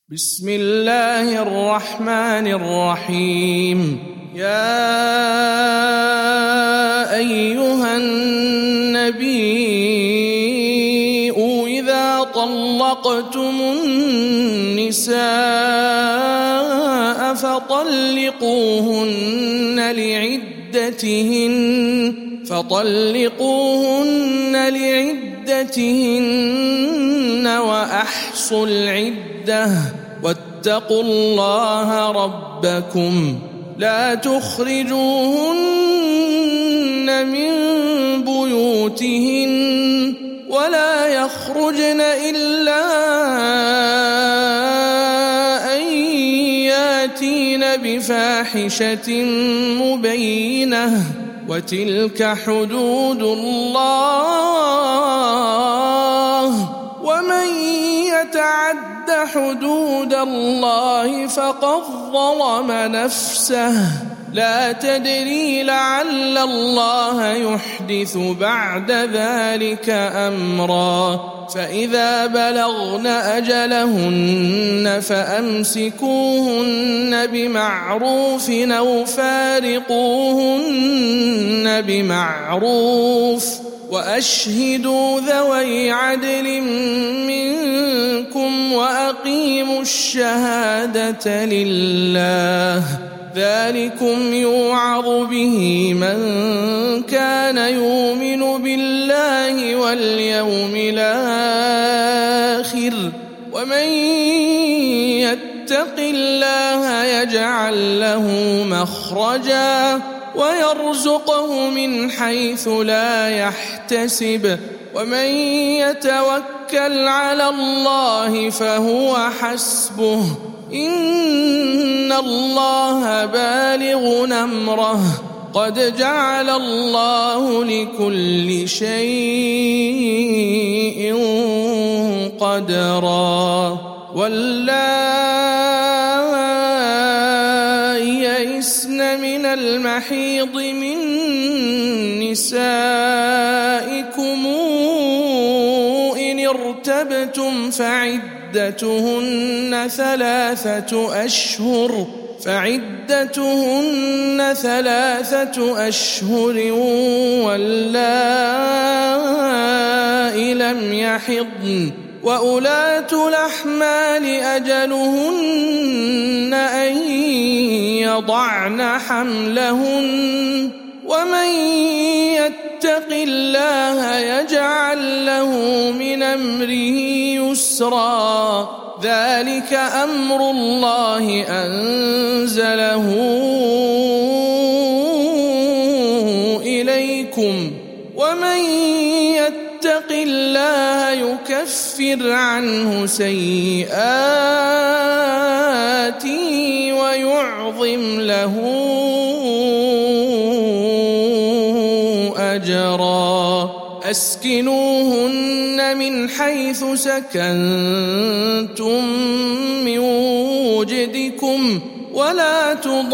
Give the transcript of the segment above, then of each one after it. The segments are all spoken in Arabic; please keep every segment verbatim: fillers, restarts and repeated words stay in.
بسم الله الرحمن الرحيم. يا أيها النبي إذا طلقتم النساء فطلقوهن لعدتهن فطلقوهن لعدتهن وأحصوا العدة واتقوا الله ربكم لا تخرجوهن من بيوتهن ولا يخرجن إلا أن ياتين بفاحشة مبينة وتلك حدود الله ومن يتعد حدود الله فقد ظلم نفسه لا تدري لعل الله يحدث بعد ذلك أمرا فإذا بلغن أجلهن فأمسكوهن بمعروف أو فارقوهن بمعروف وأشهدوا ذوي عدل منكم وأقيموا الشهادة لله ذلكم يوعظ به من كان يؤمن بالله واليوم الآخر ومن يتق الله يجعل له مخرجا ويرزقه من حيث لا يحتسب ومن يتوكل على الله فهو حسبه إن الله بالغ أمره قد جعل الله لكل شيء قدرا واللائي يئسن من المحيض من نسائكم إن ارتبتم فعدتهن ثلاثة أشهر فعدتهن ثلاثة أشهر واللائي لم يحضن وأولاة الأحمال أجلهن أن يضعن حملهن ومن يتق الله يجعل له من أمره يسرا ذلك أمر الله أنزله إليكم ومن يتق الله يكفر عنه سيئاته ويعظم له أجرا أسكنوهن من حيث سكنتم من وجدكم ولا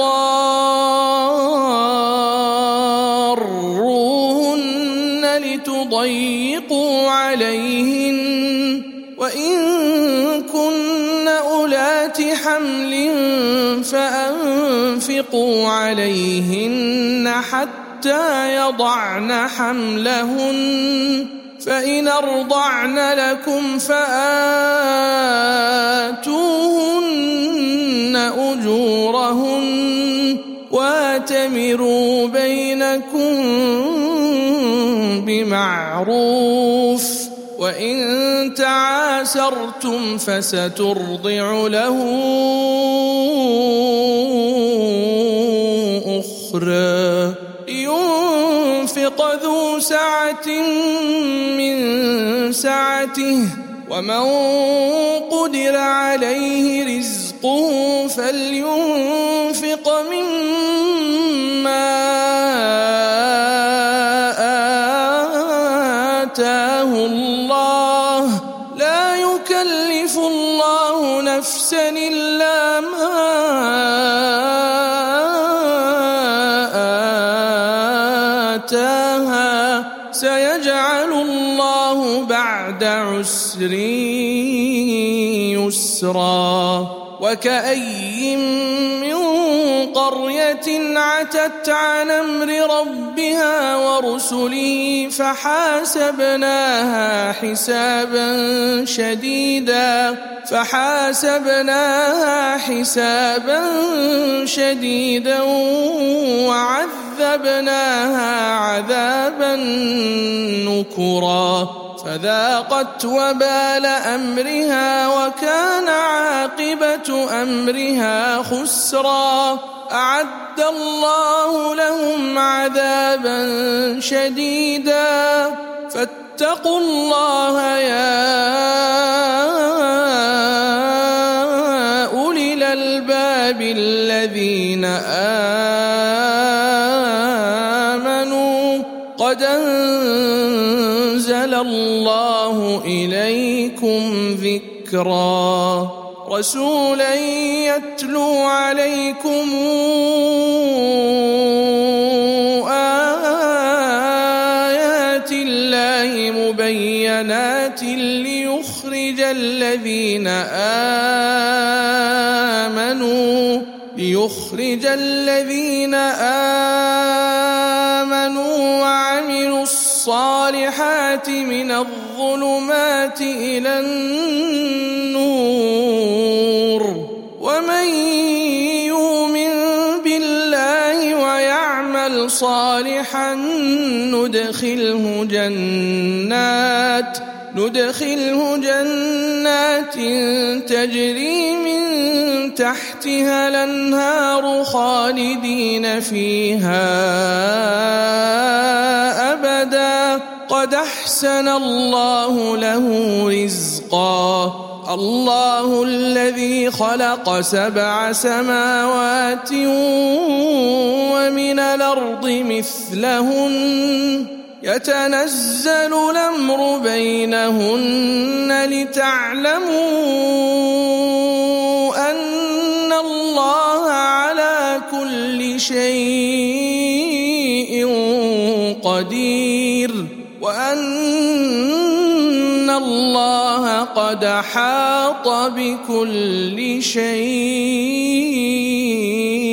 تضاروهن لتضيقوا عليهن وإن كن أولات حمل فأنفقوا عليهن حتى حتى يضعن حملهن فإن أرضعن لكم فآتوهن أجورهن واتمروا بينكم بمعروف وإن تعاسرتم فسترضع له أخرى لينفق ذو سعة من سعته ومن قدر عليه رزقه فلينفق مما آتاه الله لا يكلف الله نفسا إلا ما سيجعل الله بعد عسر يسرا يسرا وكأي من قرية عتت عن أمر ربها ورسله فحاسبناها حسابا شديدا فحاسبناها حسابا شديدا وعذبناها عذابا نكرا فذاقت وبال أمرها وكان عاقبة أمرها خسرا أعد الله لهم عذابا شديدا فاتقوا الله يا أولي الألباب الذين آمنوا قد أنزل الله إليكم ذكرا رسولا يتلو عليكم آيات الله مبينات ليخرج الذين آمنوا ليخرج الذين آمنوا وعملوا الصالحات من الظلمات إلى النور ومن يؤمن بالله ويعمل صالحا ندخله جنات ندخله جنات تجري من تحتها الأنهار خالدين فيها أبدا قد أحسن الله له رزقا الله الذي خلق سبع سماوات ومن الأرض مثلهن يتنزل الأمر بينهن لتعلموا أن الله على كل شيء قدير وأن الله قد أحاط بكل شيء